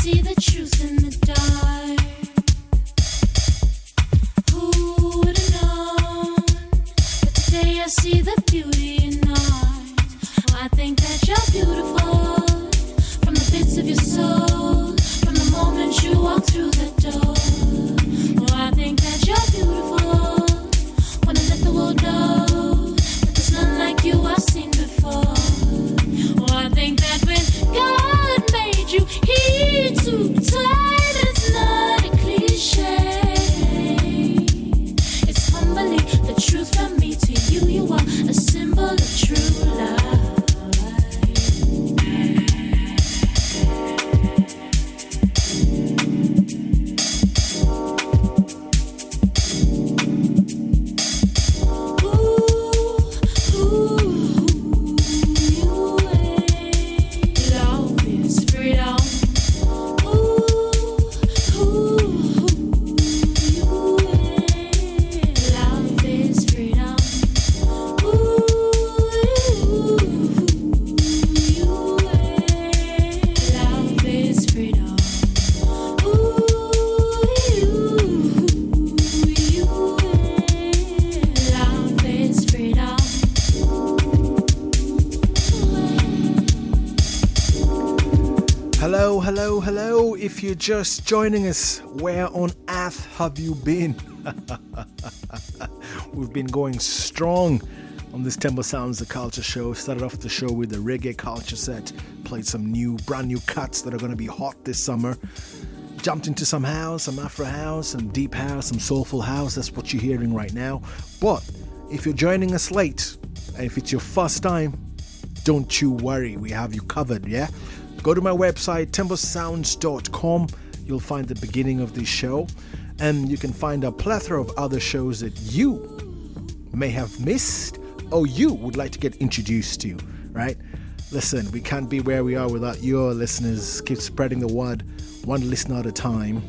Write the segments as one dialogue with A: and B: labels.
A: see the truth in the dark. Who would have known that today I see the beauty in art? I think that you're beautiful from the bits of your soul, from the moment you walk through the door. Oh, I think that you're beautiful. Wanna let the world know that there's none like you I've seen before. Oh, I think that when God made you, He took time. It's not a cliche. It's humbly the truth from me to you. You are a symbol of true love.
B: Hello, if you're just joining us, where on earth have you been? We've been going strong on this Tembo Sounds The Culture Show. Started off the show with the reggae culture set, played some brand new cuts that are going to be hot this summer. Jumped into some house, some Afro house, some deep house, some soulful house. That's what you're hearing right now. But if you're joining us late, and if it's your first time, don't you worry, we have you covered, yeah? Go to my website, tembosounds.com. You'll find the beginning of this show, and you can find a plethora of other shows that you may have missed or you would like to get introduced to, right? Listen, we can't be where we are without your listeners. Keep spreading the word, one listener at a time.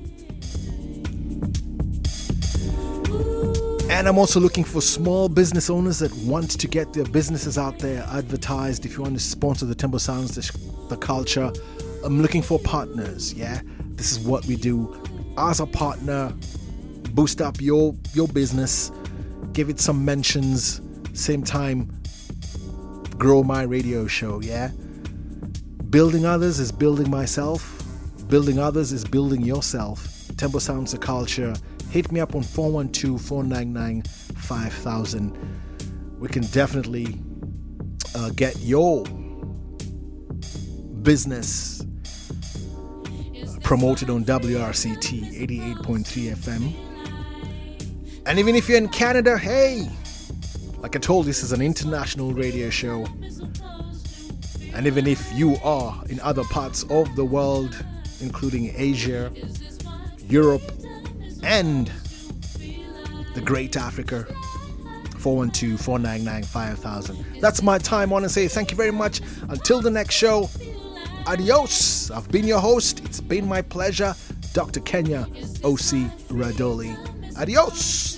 B: And I'm also looking for small business owners that want to get their businesses out there advertised. If you want to sponsor the Tembo Sounds, the culture, I'm looking for partners, yeah? This is what we do. As a partner, boost up your business, give it some mentions, same time, grow my radio show, yeah? Building others is building myself. Building others is building yourself. Tembo Sounds the Culture. Hit me up on 412-499-5000. We can definitely get your business promoted on WRCT 88.3 FM. And even if you're in Canada, hey, like I told you, this is an international radio show. And even if you are in other parts of the world, including Asia, Europe, and the Great Africa, 412-499-5000. That's my time. I want to say thank you very much. Until the next show, adios. I've been your host. It's been my pleasure, Dr. Kenya O.C. Radoli. Adios.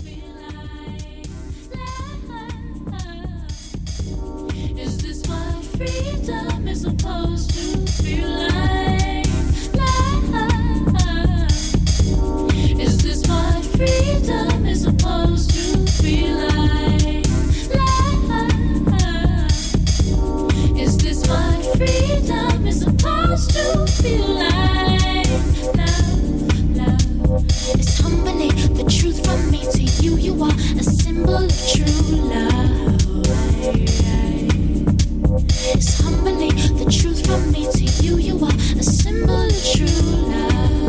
A: Is this what freedom is supposed to feel like? Is this what freedom is supposed to feel like? Is this what freedom is supposed to feel like? Love. It's humbly the truth from me to you. You are a symbol of true love. It's humbly the truth from me to you. You are a symbol of true love.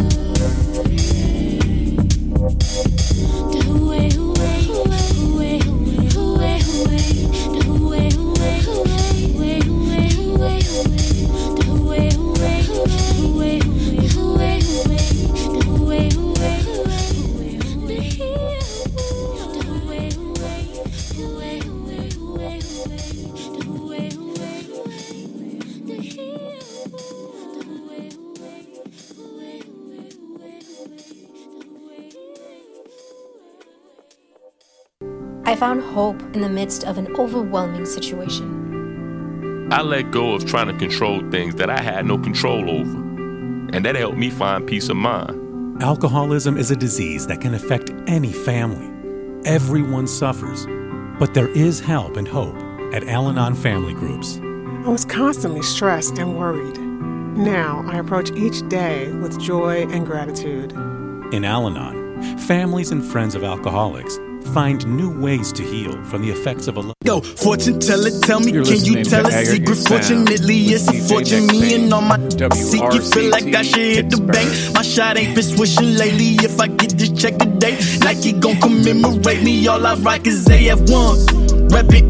C: I found hope in the midst of an overwhelming situation.
D: I let go of trying to control things that I had no control over. and that helped me find peace of mind.
E: Alcoholism is a disease that can affect any family. Everyone suffers, but there is help and hope at Al-Anon Family Groups.
F: I was constantly stressed and worried. Now I approach each day with joy and gratitude.
E: In Al-Anon, families and friends of alcoholics find new ways to heal from the effects of a
G: Go, fortune teller, tell me,
H: You're
G: can you
H: listening
G: tell
H: to
G: a
H: Aggregate
G: secret?
H: Sound
G: Fortunately, it's a
H: with
G: fortune.
H: DJ
G: Me and all my
H: WRCT
G: secret feel like I should hit the bank. My shot ain't been swishing lately. If I get this check today, like he gon' commemorate me. All I rock is AF1, reppin'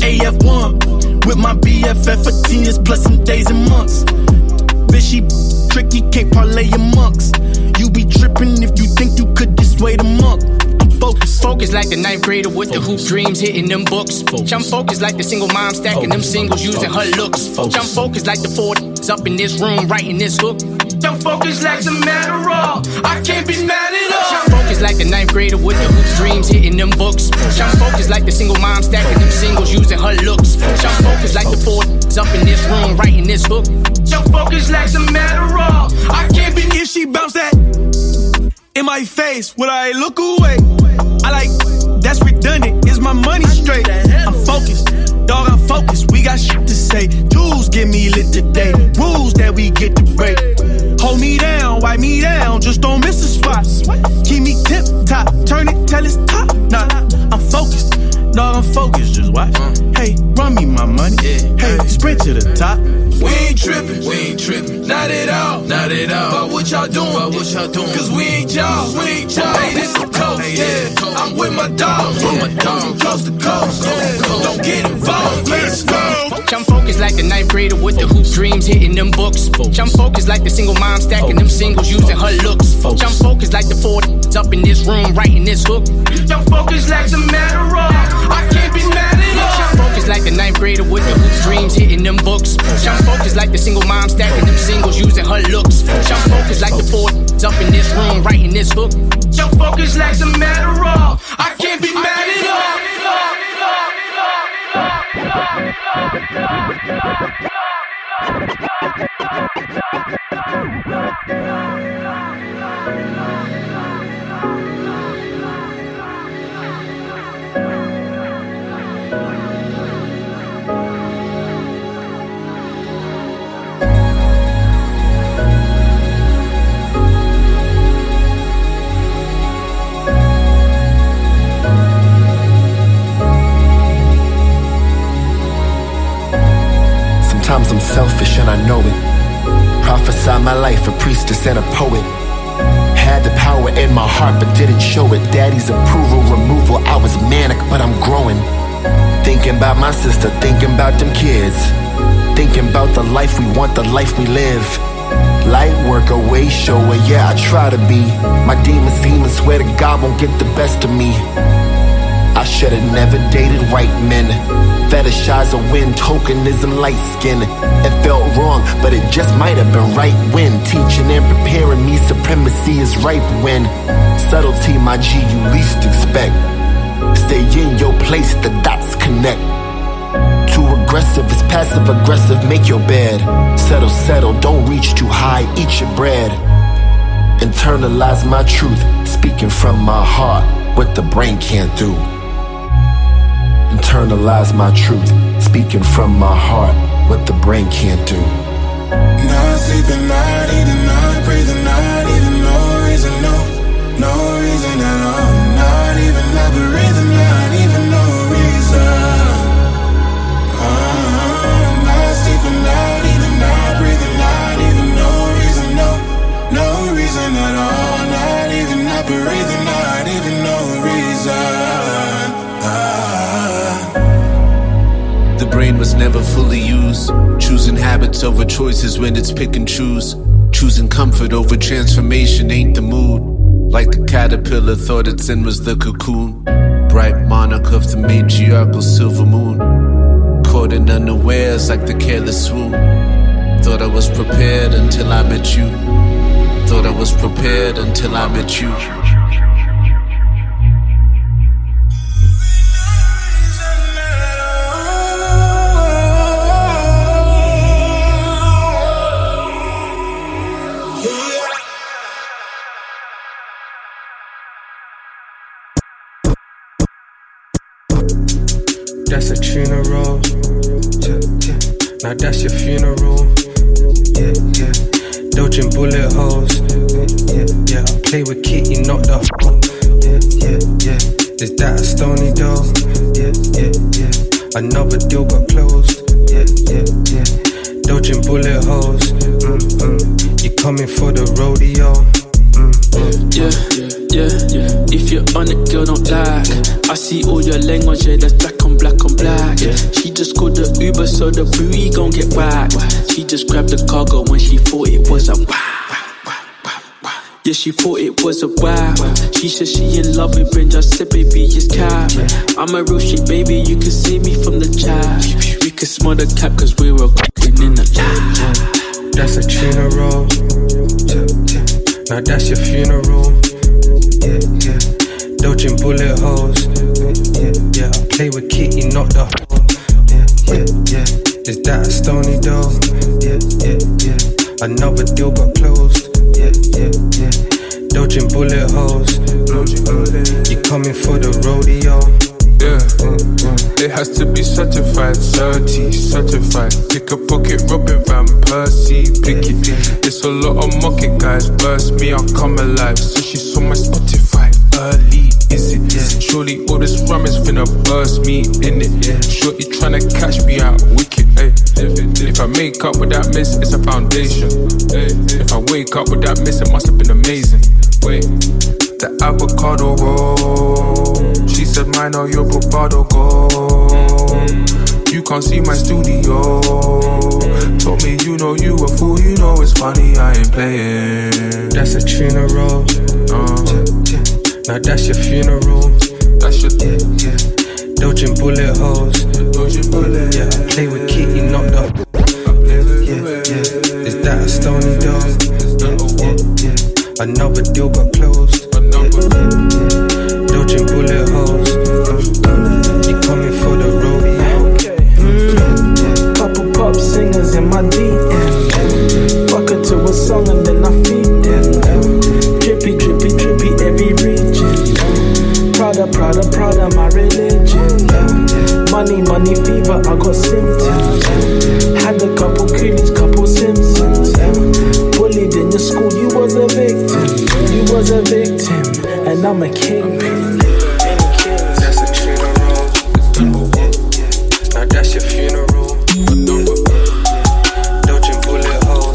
G: AF1 with my BFF for 10 years plus some days and months. Bitch, she tricky, can't parlay amongst. You be trippin' if you think you could dissuade a monk.
I: Focus like the ninth grader with the hoop dreams hitting them books. I'm focused like the single mom stacking them singles using her looks. I'm focused like the 40s up in this room writing this hook. I'm focused like some Adderall. I can't be mad at all. I'm focused like the ninth grader with the hoop dreams hitting them books. I'm focused like the single mom stacking them singles using her looks. I'm focused like the 40s up in this room writing this hook. I'm focused like some Adderall. I can't be.
G: If she bounce that in my face, would I look away? I like, that's redundant, is my money straight? I'm focused, dog, I'm focused, we got shit to say. Jewels get me lit today, rules that we get to break. Hold me down, wipe me down, just don't miss a spot. Keep me tip top, turn it till it's top. Nah, I'm focused, dog, I'm focused, just watch. Hey, run me my money, hey, sprint to the top.
J: We ain't trippin', not at all, But what y'all doing, cause we ain't y'all, Hey, this the coast, yeah, I'm with my dog, from coast to coast, don't get involved, let's go.
I: I'm focused like the ninth grader with the hoop dreams hitting them books. I'm focused like the single mom stacking them singles using her looks. I'm focused like the 40s up in this room writing this hook. I'm focused like some Adderall. I can't be mad at all. I'm focused like the ninth grader with the hoop dreams hitting them books. I'm focused like the single mom stacking them singles using her looks. I'm focused like the 40s up in this room writing this hook. I'm focused like some Adderall. I can't be mad at all.
K: Sometimes I'm selfish and I know it. Prophesy my life, a priestess and a poet. Had the power in my heart but didn't show it. Daddy's approval, removal, I was manic but I'm growing. Thinking about my sister, thinking about them kids. Thinking about the life we want, the life we live. Light worker, way shower, yeah I try to be. My demons swear to God won't get the best of me. I should've never dated white men. Fetishize a win, tokenism, light skin. It felt wrong, but it just might have been right when. Teaching and preparing me, supremacy is ripe when. Subtlety, my G, you least expect. Stay in your place, the dots connect. Too aggressive is passive aggressive, make your bed. Settle, don't reach too high, eat your bread. Internalize my truth, speaking from my heart, what the brain can't do. Internalize my truth, speaking from my heart, what the brain can't do.
J: Not sleeping, not eating, not breathing, not even no reason, no reason at all. Not even not breathing, not even no reason. Not sleeping, not eating, not breathing, not even no reason, no reason at all. Not even not breathing, not even no reason.
L: The brain was never fully used. Choosing habits over choices when it's pick and choose. Choosing comfort over transformation ain't the mood. Like the caterpillar thought its end was the cocoon. Bright monarch of the matriarchal silver moon. Caught in unawares like the careless swoon. Thought I was prepared until I met you. Thought I was prepared until I met you.
H: That's a tuna roll. Now that's your funeral. Dodging bullet holes. I play with Kitty, not the hole. Is that a stony dough? Another deal got closed. Dodging bullet holes. You coming for the rodeo?
M: If you're on it, girl, don't lag. I see all your language, that's black on black on black. She just called the Uber, so the booty gon' get whacked. She just grabbed the cargo when she thought it was a wow. Yeah, she thought it was a wow. She said she in love with Brenda, I said baby, it's cap. I'm a real shit, baby, you can see me from the chat. We can smell the cap cause we were cooking in the lab.
H: That's a tuna roll. Now that's your funeral. Dodging bullet holes. I play with Kitty, not the hole. Is that a stony dough? Another deal got closed. Dodging bullet holes. You coming for the rodeo?
J: It has to be certified, certified. Pick a pocket, Robin Van Persie, pick it. It's a lot of market guys, burst me, I'll come alive. So she saw my Spotify early, is it? Surely all this rum is finna burst me in it. Shorty tryna catch me out, wicked, ayy. If I make up with that miss, it's a foundation. If I wake up with that miss, it must have been amazing. Wait, the avocado roll. She said, mine or your bravado go. You can't see my studio. Told me you know you a fool, you know it's funny, I ain't playing.
H: That's a tuna roll. Now that's your funeral.
J: That's your
H: Dodging bullet holes. I play with Kitty, not the Is that a stony dough? Another deal got closed. Dodging bullet holes. You coming for the rodeo?
N: Couple pop singers in my DM. Fuck her to a song and then I feed them. Drippy, drippy, drippy, every region. Prada, Prada, Prada, my religion. Money, money fever, I got symptoms. Had a couple coolies, couple Simpsons. Bullied in your school, you was a victim. You was a victim, and I'm a kingpin.
H: That's a tuna roll. Now that's your funeral. Dodging bullet holes.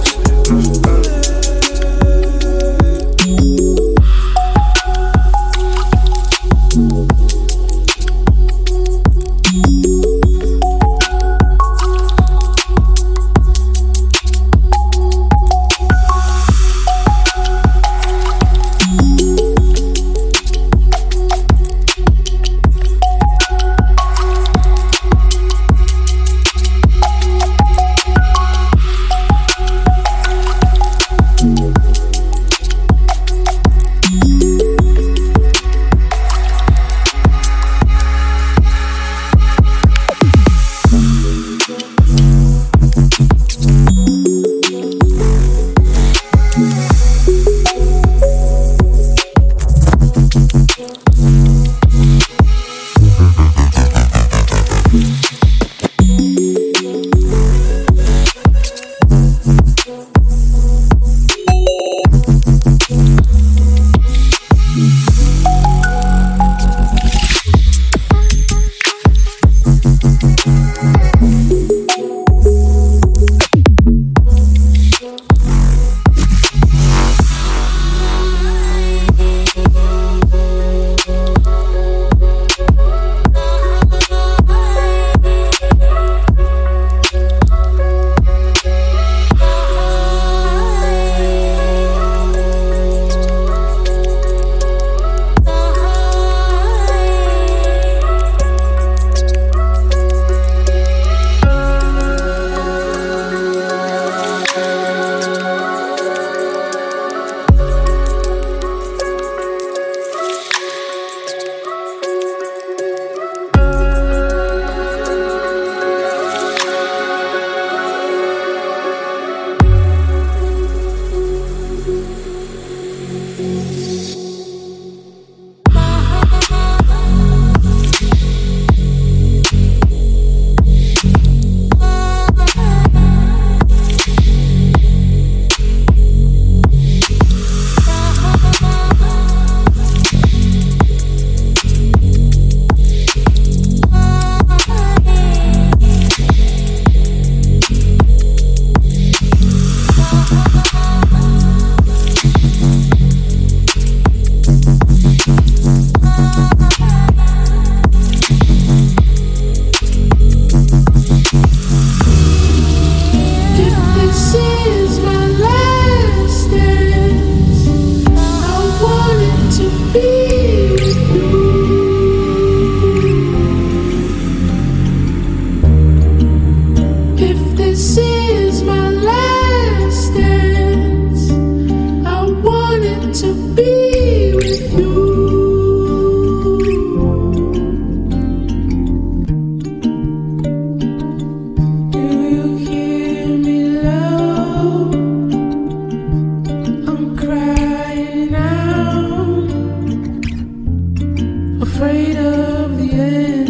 N: afraid of the end.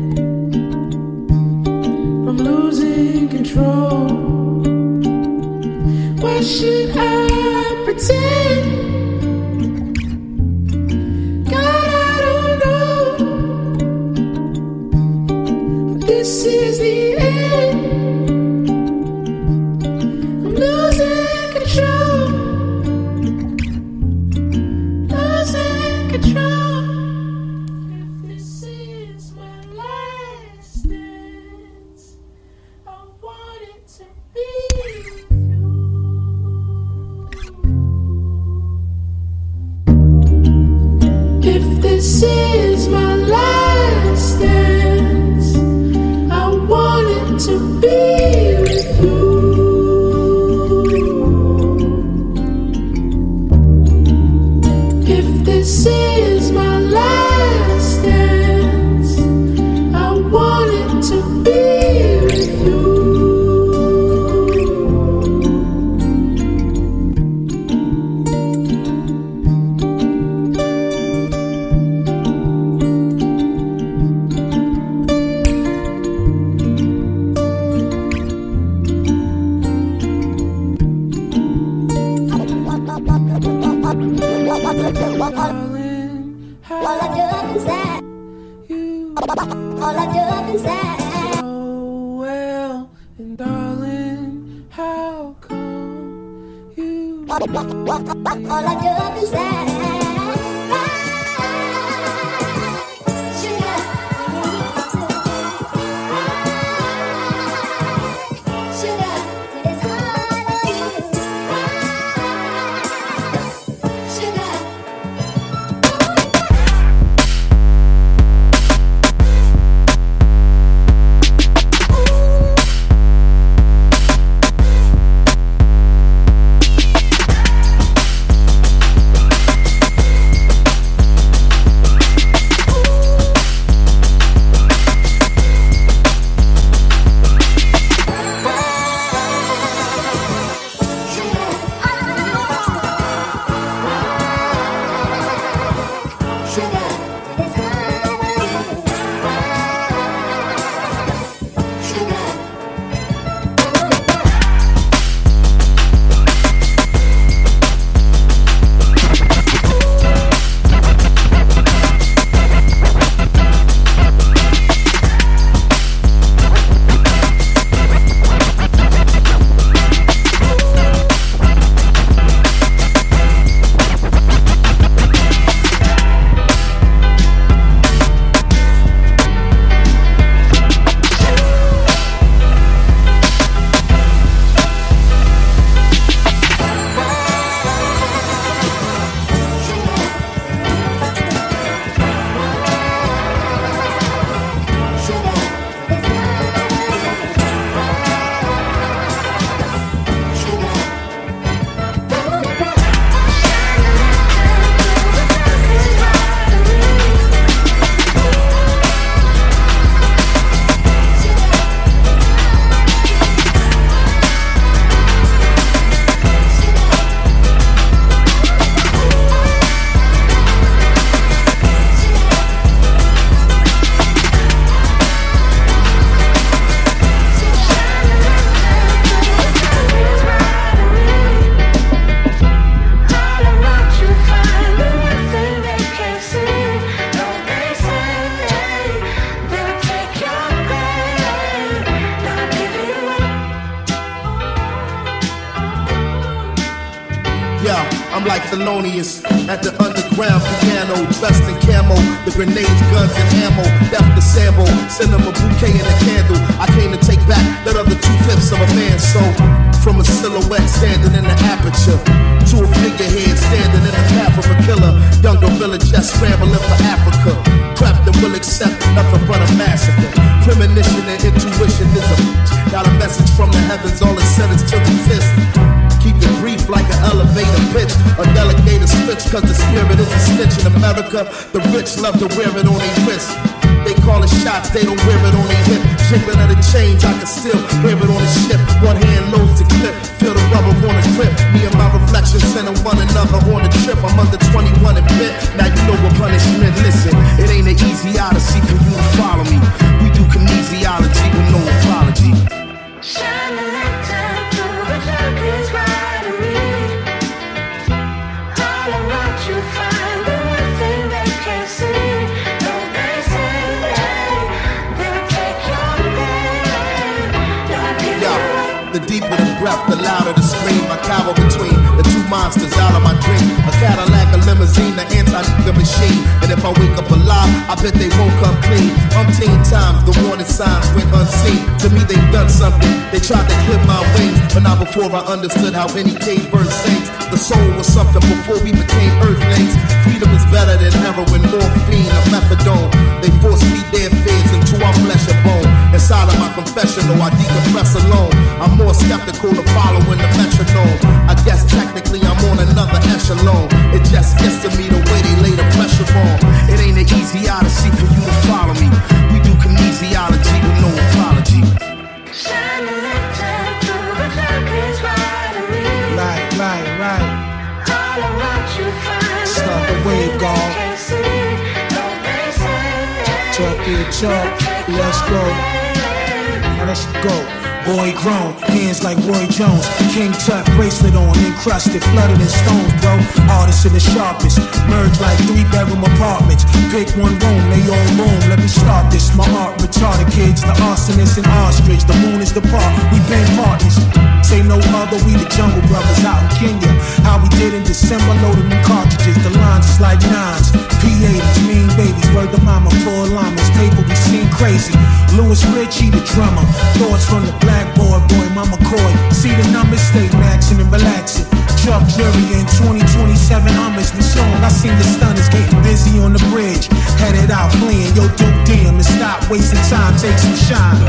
N: I'm losing control. Why should I pretend? God, I don't know. But this is the end. I'm losing control. Losing control.
A: This is my last dance. I wanted to be with you. If this is my last dance, I wanted to be with you.
N: All I do is that. Oh well, and darling, how come you? All I do is that.
O: like Thelonious at the underground piano, dressed in camo, the grenades, guns, and ammo, left the sample, send them a bouquet and a candle. I came to take back that other 2/5 of a man's soul. From a silhouette standing in the aperture to a figurehead standing in the path of a killer. Young gorilla just scrambling for Africa. Prepped and will accept nothing but a massacre. Premonition and intuition is a got a message from the heavens, all it said is to resist. Keep it brief like an elevator pitch. A delegator switch, cause the spirit is a snitch. In America, the rich love to wear it on their wrist. They call it shots, they don't wear it on their hip. Jiggling of the chains, I can still hear it on the ship. One hand loads the clip, feel the rubber on the grip. Me and my reflection sending one another on the trip. I'm under 21 and bit, now you know what punishment. Listen, it ain't an breath, the louder the scream. I cower between the two monsters out of my dream. A Cadillac, a limousine, the anti-nigga machine. And if I wake up alive, I bet they won't come clean. Umpteen times, the warning signs went unseen. To me, they've done something. They tried to clip my wings, but not before I understood how any cage bird sings. The soul was something before we became earthlings. Freedom is better than heroin, morphine, or methadone. They force feed their fears into our flesh and bone. Inside of my confessional, I decompress alone. I'm more skeptical to following the metronome. I guess technically I'm on another echelon. It just gets to me the way they lay the pressure on. It ain't an easy odyssey for you to follow me. We do kinesiology with no apology.
N: Right. Start the wave, God. Talk, let's go. Now let's go. Boy grown, hands like Roy Jones. King Tut bracelet on, encrusted, flooded in stones, bro. Artists in the sharpest, merge like 3-bedroom apartments. Pick one room, they all room. Let me start this. My art retarded kids, the arsonist and ostrich. The moon is the part, we been partners. Say no other, we the Jungle Brothers out in Kenya. How we did in December, loading them cartridges. The lines is like nines. P80s, mean babies, word to mama, poor llamas. Paper we seen crazy. Louis Ritchie, the drummer. Thoughts from the blackboard, boy, Mama Coy. See the numbers, stay maxing and relaxing. Chuck Jury in 2027 Hummers. We song, I seen the stunners getting busy on the bridge. Headed out playing, yo, Duke Dim. And stop wasting time, take some shine.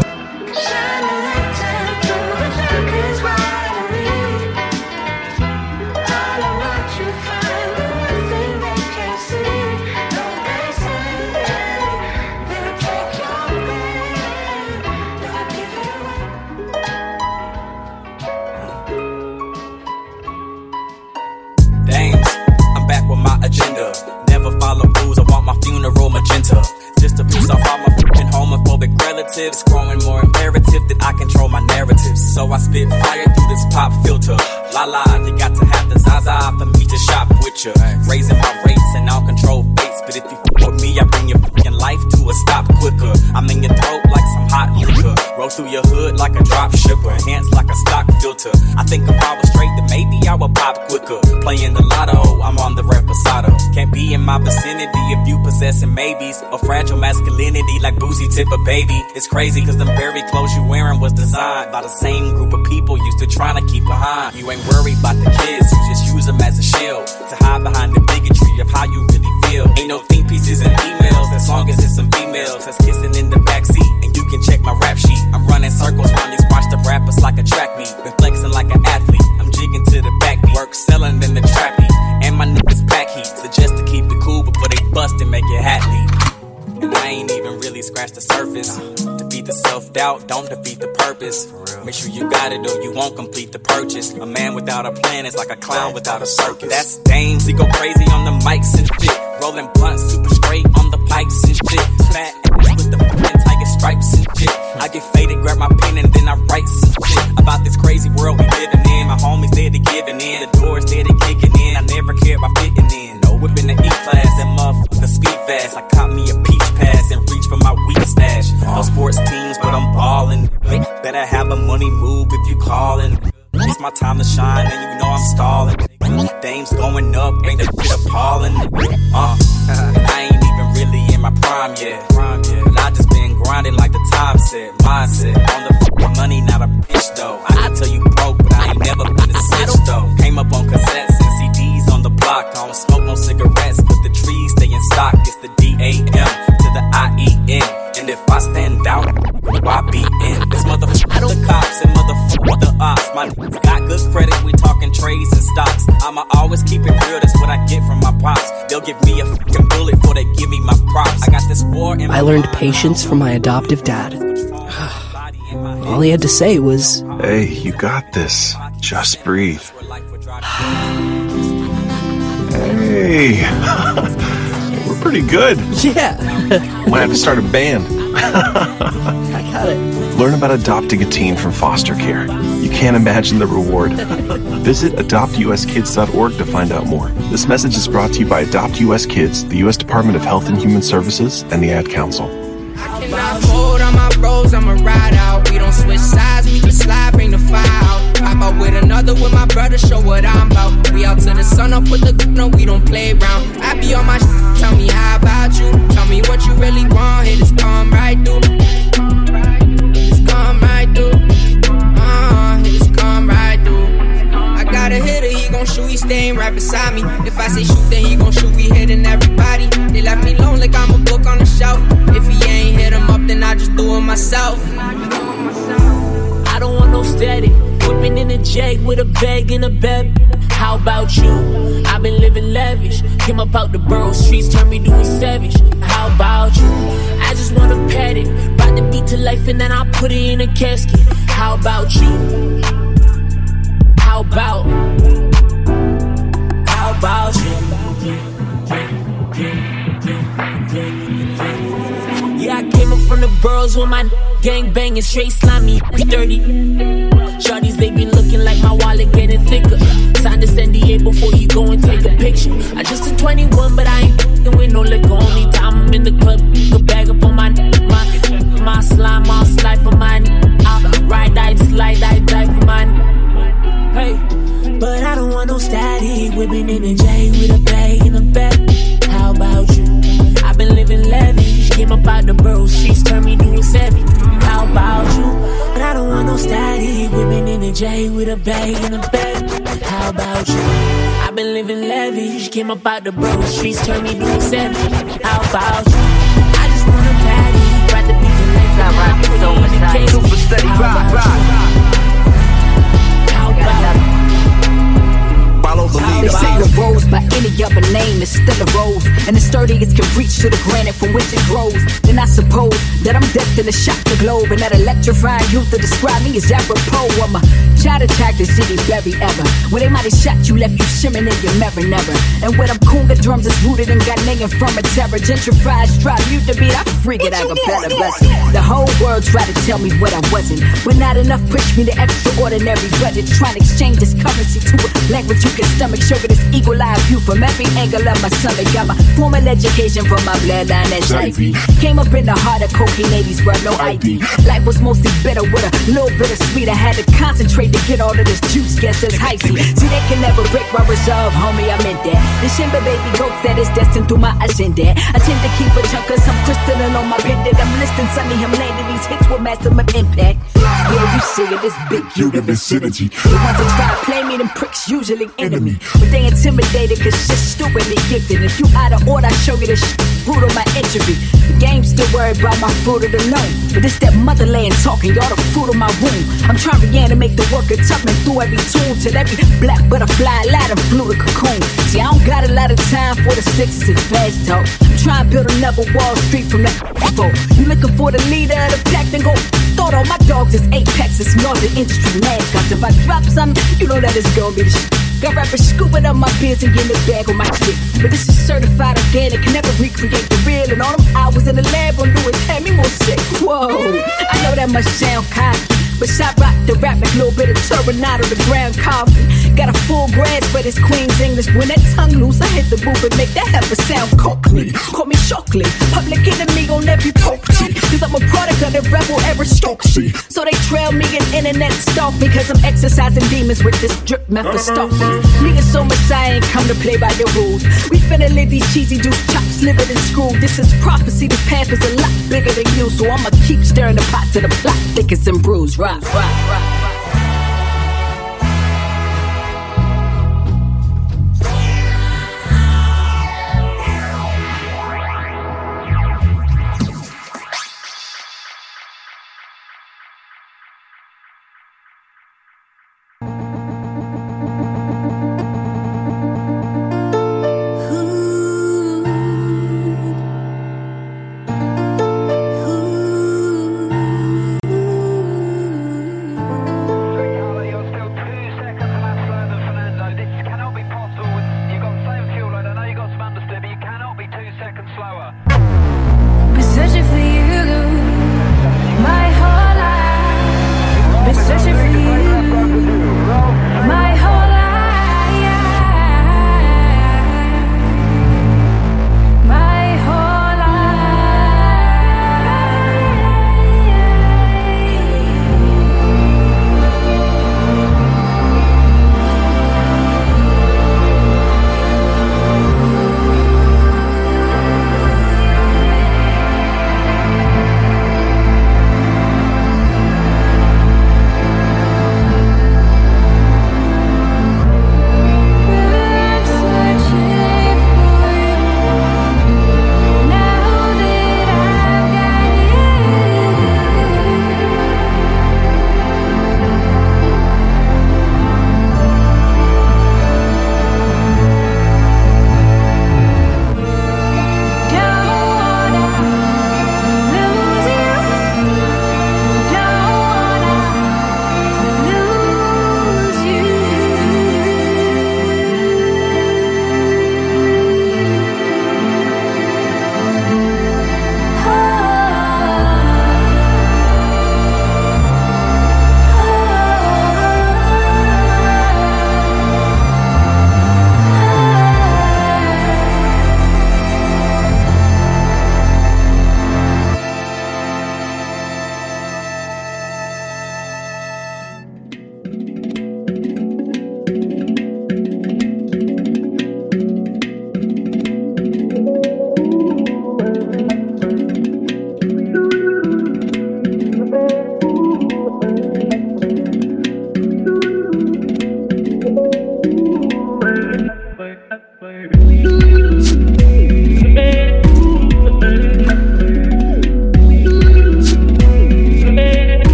P: Magenta, just to piss off all my fucking homophobic relatives. Growing more imperative that I control my narratives. So I spit fire through this pop filter. La la, you got to have the Zaza for me to shop with you. Raising my rates and I'll control fates. But if you fuck with me, I bring your fucking life to a stop quicker. I'm in your throat like some hot liquor. Roll through your hood like a drop shipper. Hands like a stock filter. I think if I was straight, then maybe I would pop quicker. Playing the lotto, I'm on the reposado. Can't be in my vicinity if you possessing maybes. Or fragile masculinity like boozy tip a baby. It's crazy cause them very clothes you wearing was designed by the same group of people used to trying to keep behind. You ain't worried about the kids, you just use them as a shield to hide behind the bigotry of how you really feel. Ain't no think pieces in emails as long as it's some females that's kissing in the backseat. And you can check my rap sheet. I'm running circles around these washed up rappers like a track meet. Been flexing like an athlete. I'm jigging to the backbeat. Work selling in the trap heat. And my niggas pack heat. Suggest to keep it cool before they bust and make your hat leak. And I ain't even really scratched the surface. Defeat the self-doubt, don't defeat the purpose. Make sure you got it or you won't complete the purchase. A man without a plan is like a clown without a circus. That's Dames, he go crazy on the mics and shit. Rolling blunts super straight on the pipes and shit. Fat ass with the fucking tiger stripes and shit. I get faded, grab my pen and then I write some shit about this crazy world we living in. My homies there to giving in, the doors there to kicking in. I never cared about fitting in. No whip in the E-class, that motherfucker speed fast. I caught me a peach pass and reach for my weak stash. No sports teams, but I'm ballin'. Better have a money move if you callin'. It's my time to shine and you know I'm stallin'. Dames going up, ain't that shit appallin'. I ain't even really in my prime yet. But I just been grinding like the time said. Mindset on the fucking money, not a bitch though. I can tell you broke, but I ain't never been a cinch though. Came up on cassettes and CDs on the block. I don't smoke no cigarettes, but the trees stay in stock. It's the DAM to the IEN. And if I stand out, I be in. This motherfucker the cops and motherfucker the ops. My niggas got good credit, we talking trades and stocks. I'ma always keep it real, that's what I get from my pops. They'll give me a fucking bullet before they give me my props. I got this war in my
Q: I learned patience from my adoptive dad. All he had to say was,
R: "Hey, you got this. Just breathe." Hey, we're pretty good.
Q: Yeah.
R: Might have to start a band.
Q: I got it.
R: Learn about adopting a teen from foster care. You can't imagine the reward. Visit adoptuskids.org to find out more. This message is brought to you by Adopt US Kids, the U.S. Department of Health and Human Services, and the Ad Council.
S: I
I: Blindfold on my bros, I'ma ride out. We don't switch sides, we just slide, bring the fire out. Pop out with another with my brother, show what I'm about. We out to the sun up with the no, we don't play around. I be on my tell me how about you? Tell me what you really want, hit this come right through. Hit this come right through. Hit this come right through. I got a hitter, he gon' shoot, he staying right beside me. If I say shoot, then he gon' shoot, we hitting everybody. They left me alone like I'm a book on the shelf. If he ain't hit him up, then I just do it myself.
S: I don't want no steady, whipping in a jag with a bag in a bed. How about you? I've been living lavish. Came up out the borough streets, turned me doing savage. How about you? I just wanna pet it, brought the beat to life and then I put it in a casket. How about you? How about you? Yeah, I came up from the boroughs with my gang banging, straight slimy, dirty. Shorties, they be looking like my wallet getting thicker. Sign this NDA before you go and take a picture. I just turned 21, but I ain't f***ing with no liquor. Only time I'm in the club, a bag up on my slime, I'll slide for mine. I ride, I slide, I die for mine. Hey, but I don't want no static. Whipping in a J with a bag in a bed. How about you? I've been living lavish. Came up out the borough streets, turned me to a savage. How about you? But I don't want no static. Whipping in a J with a bag in a bed. How about you? I've been living lavish. Came up out the borough streets, turned me to a savage. How about you? I just want a patty. Ride the beat and life. I rock it so much time. Super steady, rock.
T: They say a rose by any other name is still a rose, and the sturdiest can reach to the granite from which it grows. Then I suppose that I'm destined to shock the globe, and that electrifying youth to describe me is apropos. I'm a child attack the city very ever, when they might have shot you, left you shimmering in your mirror never. And when I'm conga drums is rooted in Ghanaian from a terror, gentrified, strive you to be, I freak it, I got better blessing. The whole world tried to tell me what I wasn't, but not enough push me to extraordinary budget, trying to exchange this currency to a language you can stomach. Show this eagle-eye view from every angle of my stomach. Got my formal education from my bloodline, that's Ivy. Came up in the heart of cocaine 80s, bro, no ID. Life was mostly bitter with a little bit of sweet. I had to concentrate to get all of this juice, guess that's icy. See, they can never break my resolve, homie, I meant that. The Shimba baby goat that is destined through my ascendant. I tend to keep a chunk of some crystalline on my pendant. I'm listening, Sonny, I'm landing these hits with maximum impact. Yeah, you see it, this big universe synergy. The ones that try to play me, them pricks usually enemy. But they intimidated cause shit's stupidly gifted. If you out of order, I show you the shit brutal my injury. The game's still worried about my fruit of the loom, but it's that motherland talking, y'all the fruit of my womb. I'm trying to reanimate the worker tucking through every tune till every black butterfly ladder flew the cocoon. See, I don't got a lot of time for the sixes and fast talk. I'm trying to build another Wall Street from that info. You looking for the leader of the pack, then go thought all my dogs is Apex, it's northern industry mascots. If I drop something, you know that it's gonna be the shit. Got rappers scooping up my beers and getting the bag on my shit. But this is certified organic, can never recreate the real. And all them hours in the lab on Lewis had me more sick. Whoa, I know that must sound cocky, but I rock the rap like a little bit of turbinado, the ground coffee. Got a full grasp for this Queen's English. When that tongue loose, I hit the booth and make that heifer sound cockney. Call me Shockley, public enemy on every poke G. Cause I'm a product of the rebel aristocracy. So they trail me and internet stalk me, cause I'm exercising demons with this drip method stalking. Niggas so much I ain't come to play by your rules. We finna live these cheesy juice chops, livid and screwed. This is prophecy, this path is a lot bigger than you. So I'ma keep stirring the pot to the plot, thick as some bruised rock.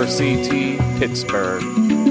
R: WRCT Pittsburgh.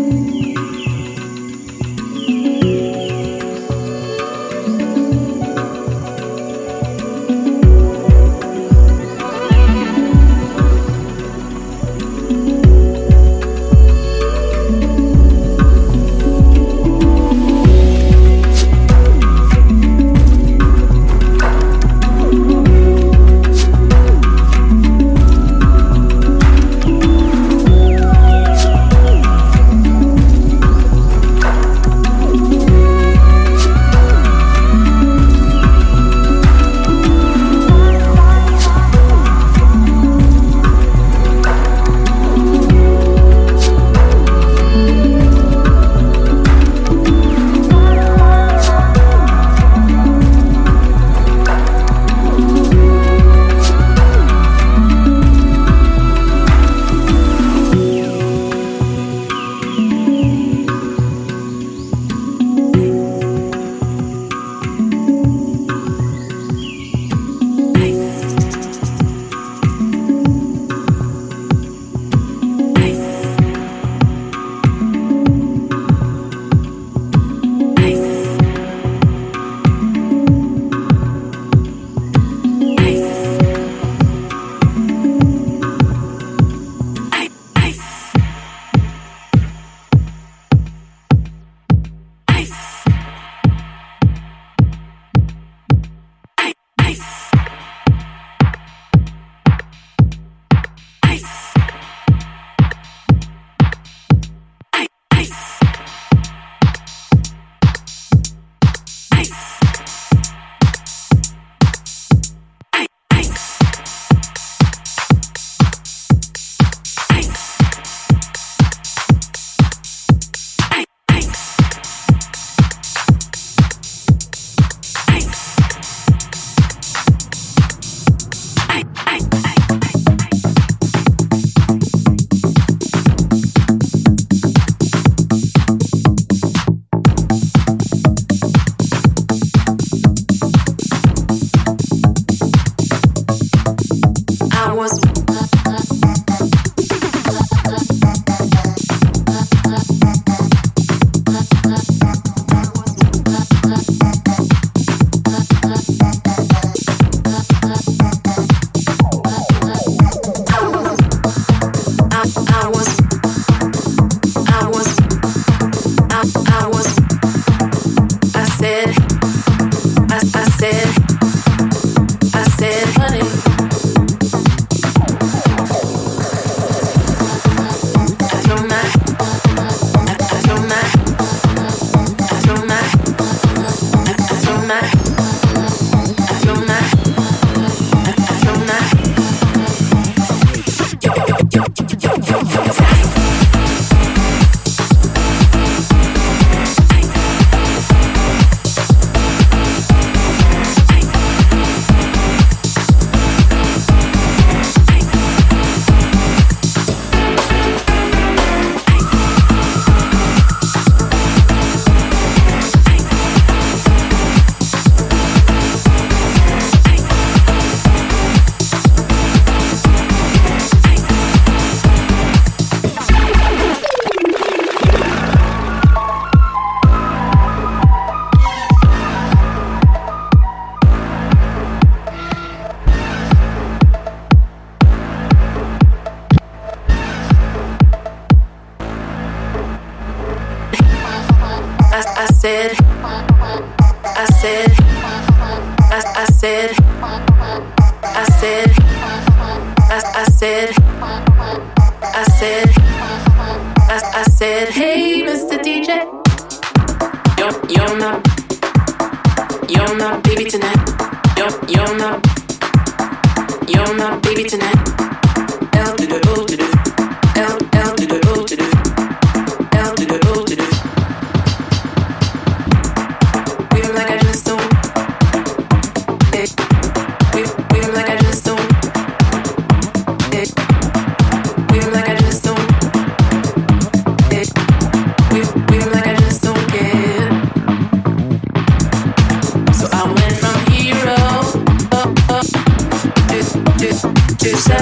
A: I said, hey, Mr. DJ, you're my baby tonight. You're my baby tonight. L to the O to the L to the O to the L to the O to the. Feel like I just don't. Hey, feel like I just don't. Hey, feel like I just don't. Hey, feel like I just don't care. So I went from hero to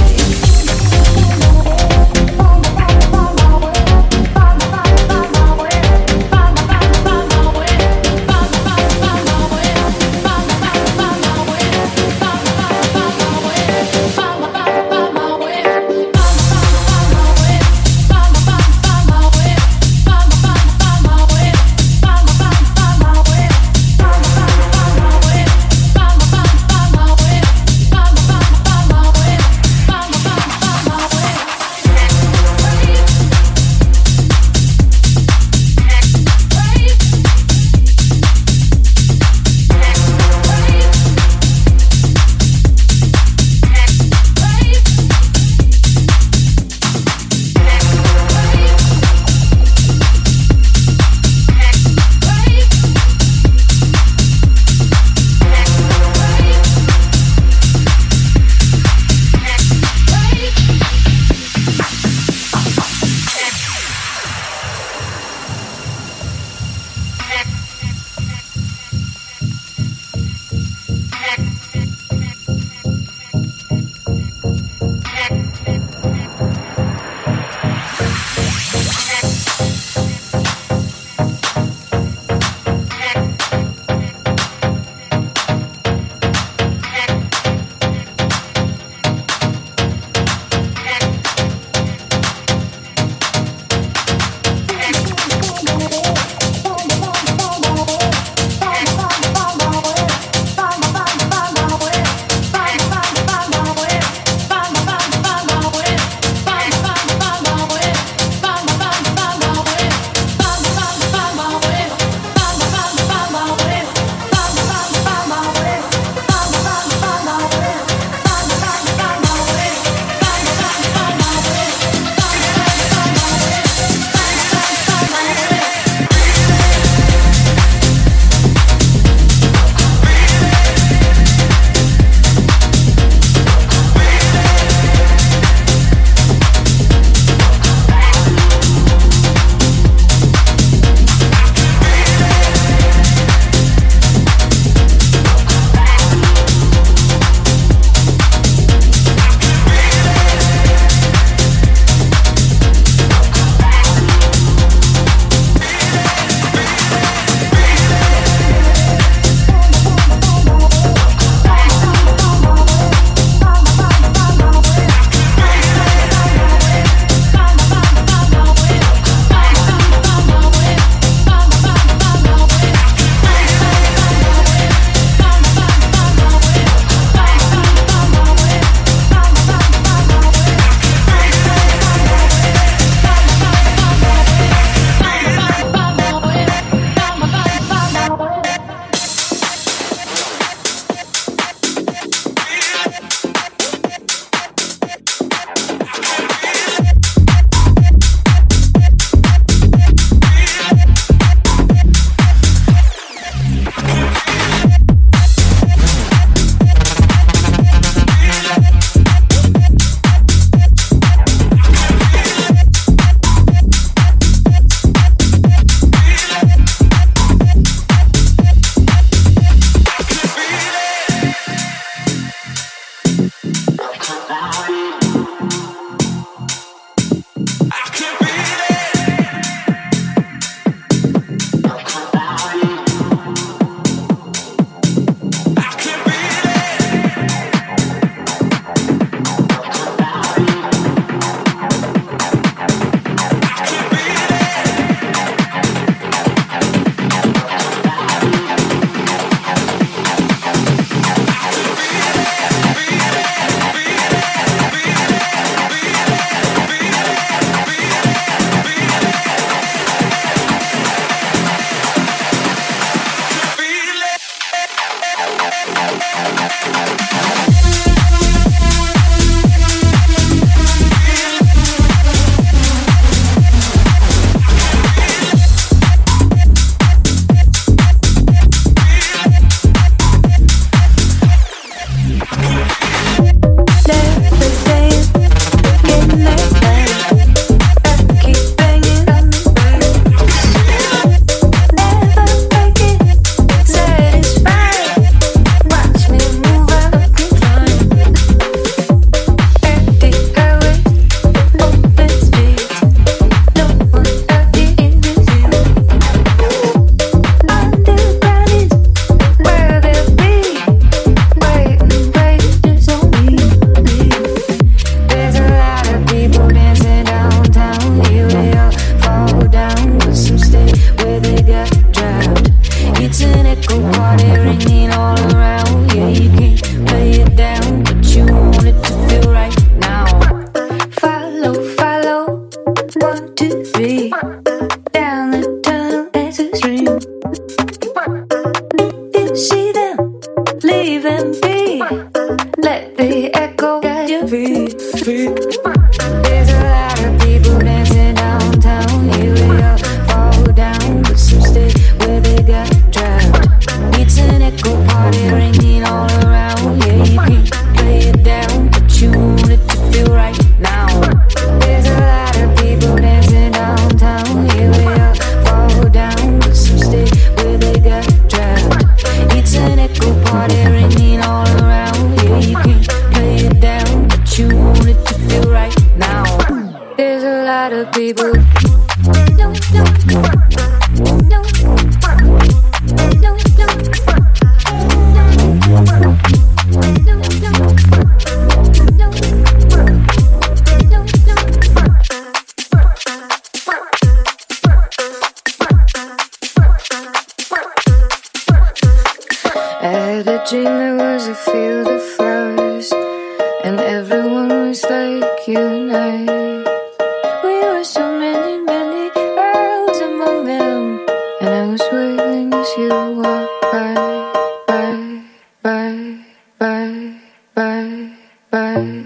A: dream there was a field of flowers, and everyone was like you and I. We were so many, many girls among them, and I was waiting as you walked by, by, by, by, by, by.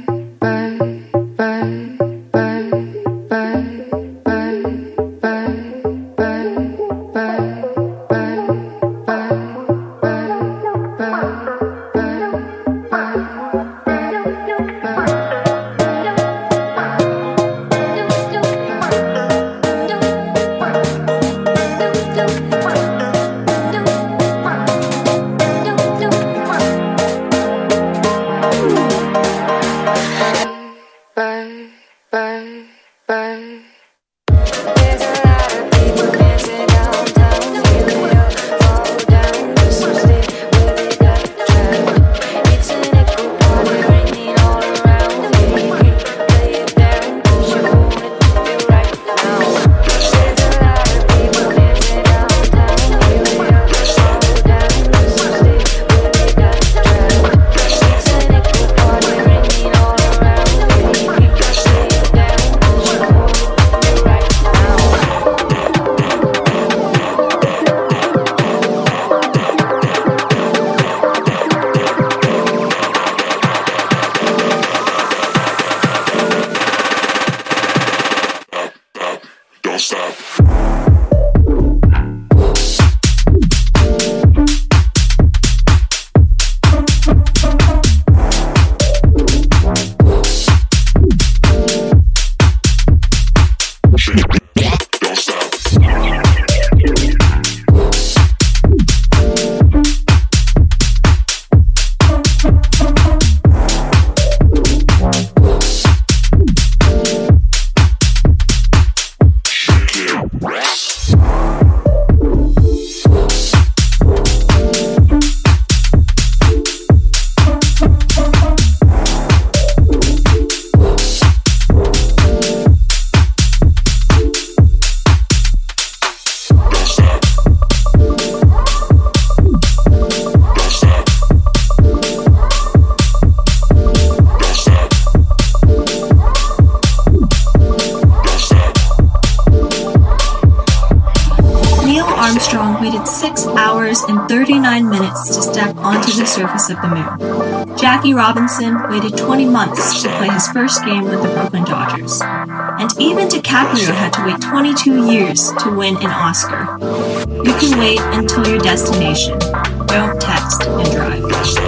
U: waited 6 hours and 39 minutes to step onto the surface of the moon. Jackie Robinson waited 20 months to play his first game with the Brooklyn Dodgers. And even DiCaprio had to wait 22 years to win an Oscar. You can wait until your destination. Don't text and drive.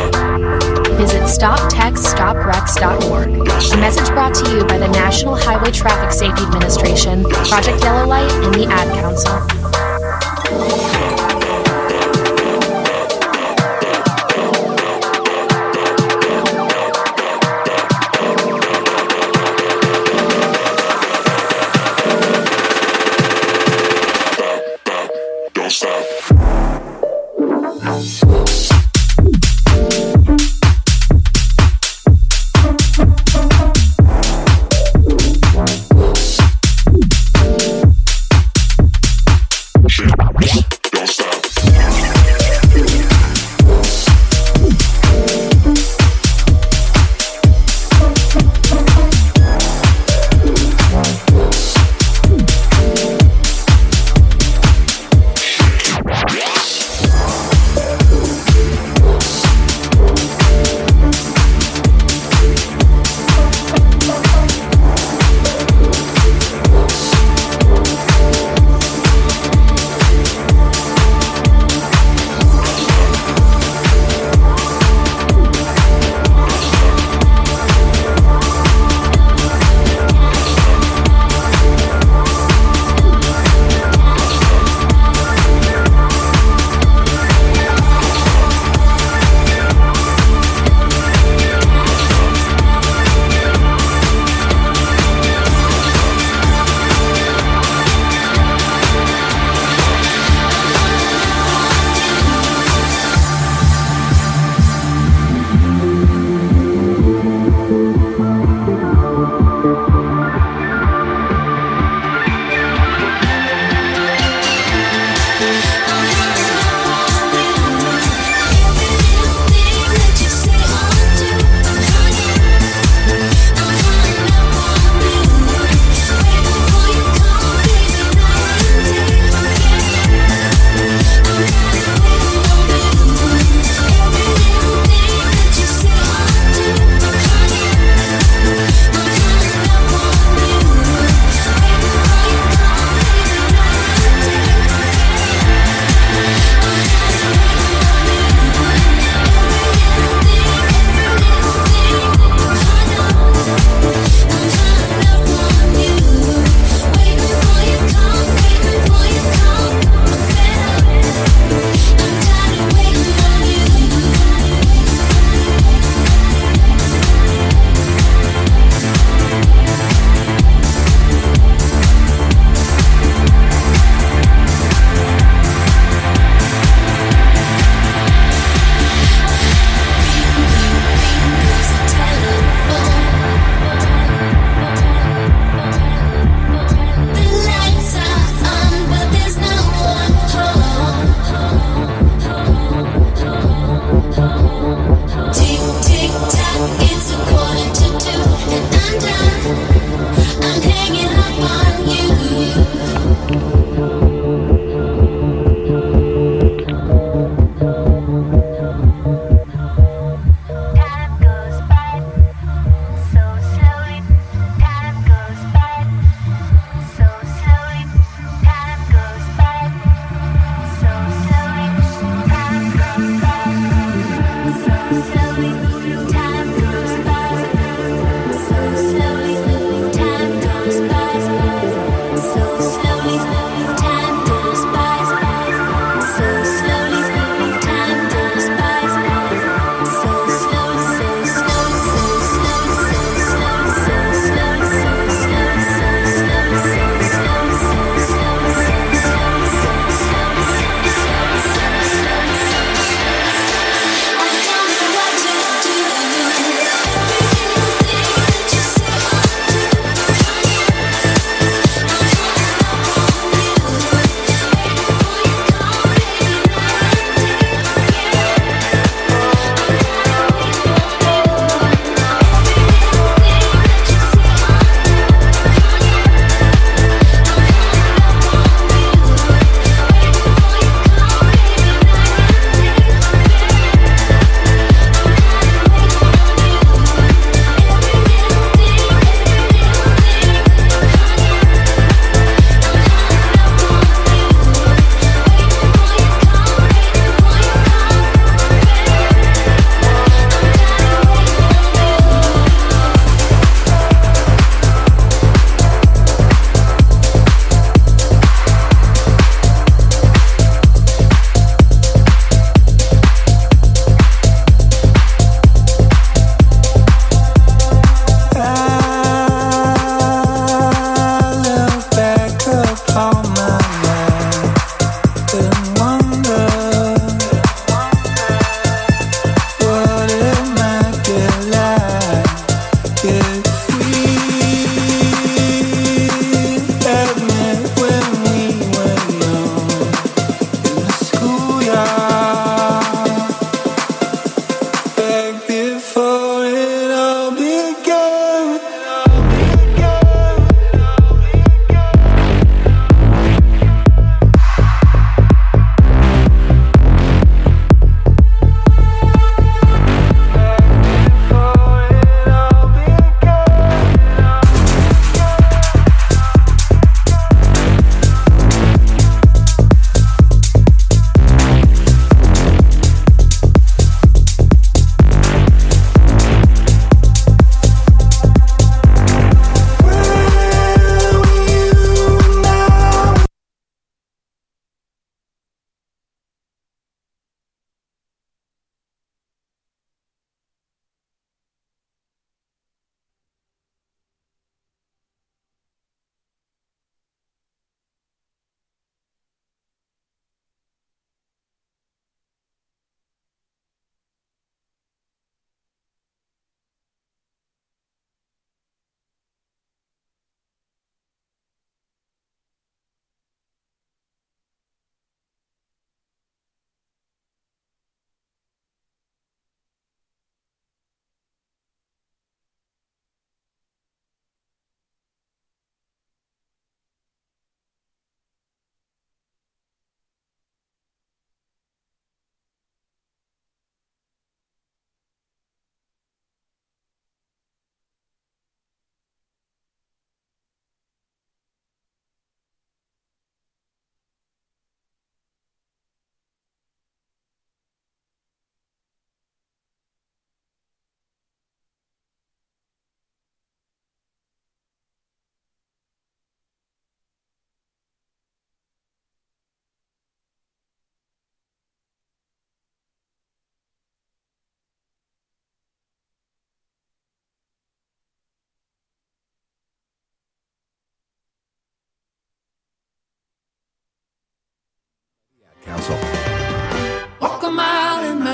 C: Visit StopTextStopWrecks.org. A message brought to you by the National Highway Traffic Safety Administration, Project Yellow Light, and the Ad Council.
J: Don't stop.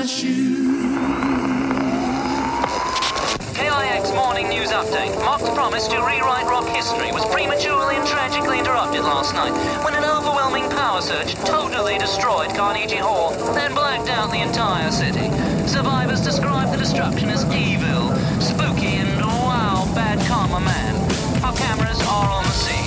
J: my shoes.
B: KIX Morning News Update. Mark's promise to rewrite rock history was prematurely and tragically interrupted last night when an overwhelming power surge totally destroyed Carnegie Hall, then blacked out the entire city. Survivors describe the destruction as evil, spooky, and wow, bad karma man. Our cameras are on the scene.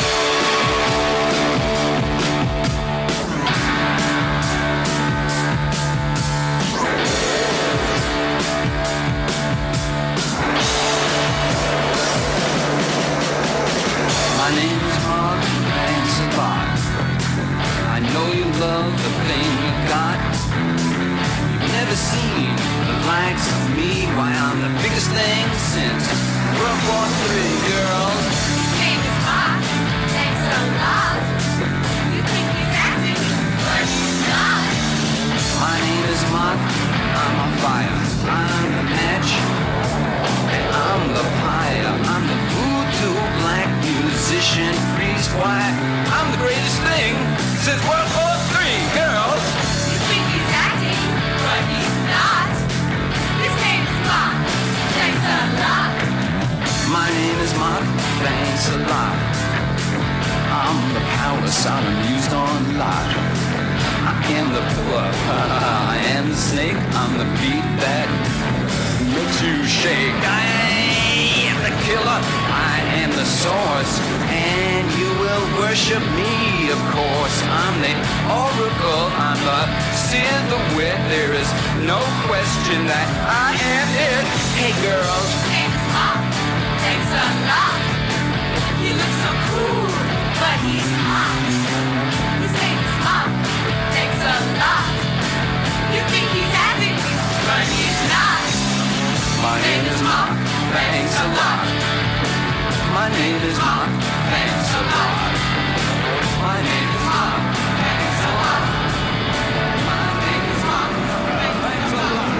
V: My name is Mark, thanks a lot. I know you love the thing you got. You've never seen the likes of me. Why, I'm the biggest thing since World War III, girls.
W: His name is Mark, thanks a lot. You think he's acting, but he's not.
V: My name is Mark, I'm on fire. I'm the match, and I'm the pyre. I'm the voodoo black musician, priest, why? I'm the greatest thing since World War III, girls.
W: You think he's acting, but he's not. His name is Mark, thanks a lot.
V: My name is Mark, thanks a lot. I'm the power Sodom used on Lot. I am the pillar, I am the snake. I'm the beat that makes you shake. I am the killer, I am the source, and you will worship me, of course. I'm the oracle, I'm the seer, the wit. There is no question that I am it. Hey girls,
W: his name is Mark, thanks a lot. He looks so cool, but he's hot. His name is Mark, thanks a lot. You think he's acting, but he's not.
V: my name is Mark, thanks a lot. My name is Mark, thanks a lot. My name is Mark, thanks a lot. My name is Mark, thanks a lot.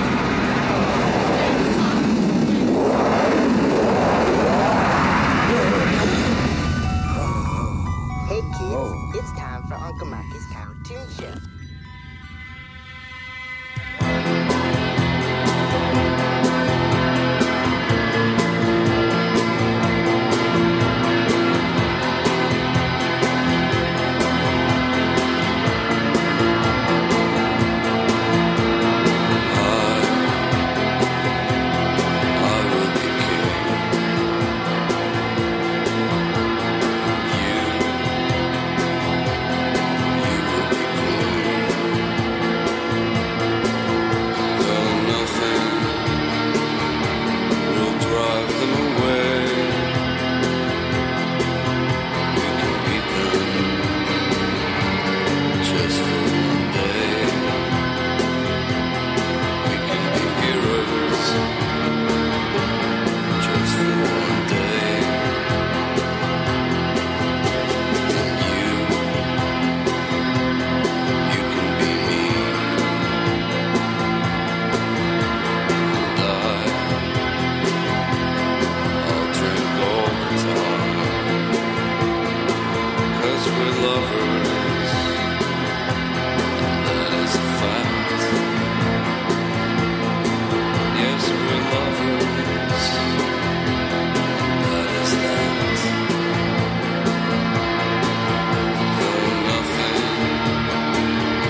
X: Hey kids, it's time for Uncle Marky's Cartoon Show.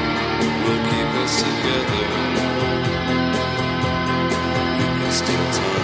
J: Together, we can still time.